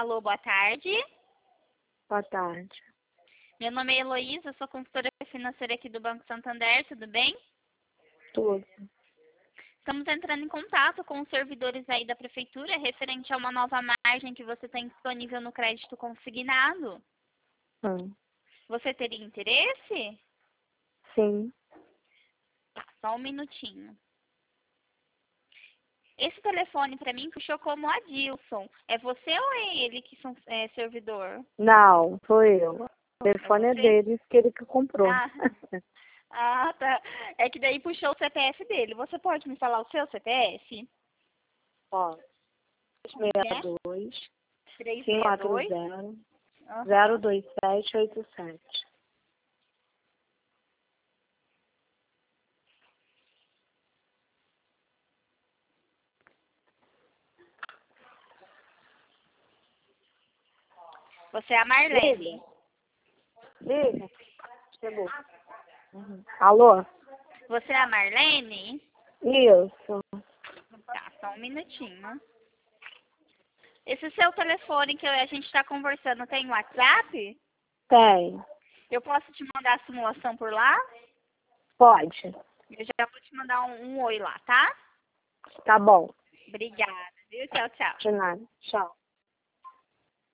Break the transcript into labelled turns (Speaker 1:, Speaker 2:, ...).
Speaker 1: Alô, boa tarde.
Speaker 2: Boa tarde.
Speaker 1: Meu nome é Heloísa, sou consultora financeira aqui do Banco Santander, tudo bem?
Speaker 2: Tudo.
Speaker 1: Estamos entrando em contato com os servidores aí da Prefeitura referente a uma nova margem que você tem disponível no crédito consignado. Você teria interesse?
Speaker 2: Sim.
Speaker 1: Tá, só um minutinho. Esse telefone para mim puxou como Adilson. É você ou é ele que são servidor?
Speaker 2: Não, sou eu. O
Speaker 1: É
Speaker 2: telefone é
Speaker 1: você?
Speaker 2: deles que ele que comprou.
Speaker 1: Ah, tá. É que daí puxou o CPF dele. Você pode me falar o seu CPF?
Speaker 2: Ó,
Speaker 1: Como que é?
Speaker 2: 62
Speaker 1: 362?
Speaker 2: 540
Speaker 1: Aham.
Speaker 2: 02787.
Speaker 1: Você é a Marlene.
Speaker 2: Liga. Chegou. Alô?
Speaker 1: Você é a Marlene?
Speaker 2: Isso.
Speaker 1: Tá, só um minutinho. Esse seu telefone que a gente está conversando tem WhatsApp?
Speaker 2: Tem.
Speaker 1: Eu posso te mandar a simulação por lá?
Speaker 2: Pode.
Speaker 1: Eu já vou te mandar um oi lá, tá?
Speaker 2: Tá bom.
Speaker 1: Obrigada, viu? Tchau, tchau.
Speaker 2: De nada. Tchau.